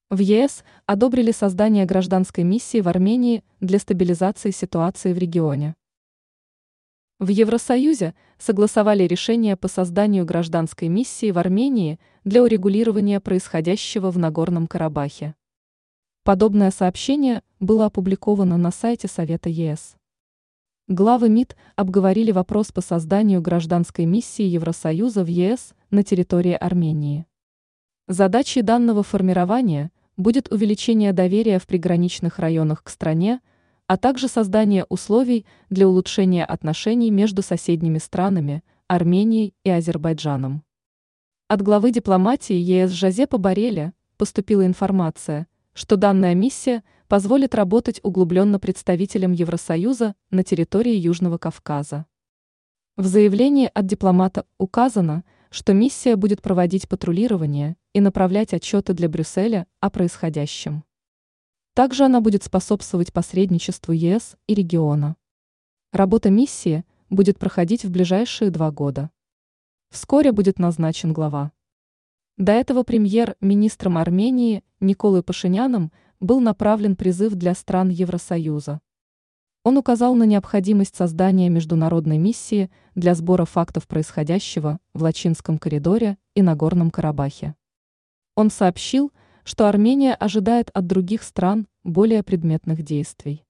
В ЕС одобрили создание гражданской миссии в Армении для стабилизации ситуации в регионе. В Евросоюзе согласовали решение по созданию гражданской миссии в Армении для урегулирования происходящего в Нагорном Карабахе. Подобное сообщение было опубликовано на сайте Совета ЕС. Главы МИД обговорили вопрос по созданию гражданской миссии Евросоюза в ЕС на территории Армении. Задачей данного формирования будет увеличение доверия в приграничных районах к стране, а также создание условий для улучшения отношений между соседними странами Арменией и Азербайджаном. От главы дипломатии ЕС Жозепа Борреля поступила информация, что данная миссия позволит работать углубленно представителям Евросоюза на территории Южного Кавказа. В заявлении от дипломата указано, что миссия будет проводить патрулирование и направлять отчеты для Брюсселя о происходящем. Также она будет способствовать посредничеству ЕС и региона. Работа миссии будет проходить в ближайшие 2 года. Вскоре будет назначен глава. До этого премьер-министром Армении Николой Пашиняном был направлен призыв для стран Евросоюза. Он указал на необходимость создания международной миссии для сбора фактов происходящего в Лачинском коридоре и Нагорном Карабахе. Он сообщил, что Армения ожидает от других стран более предметных действий.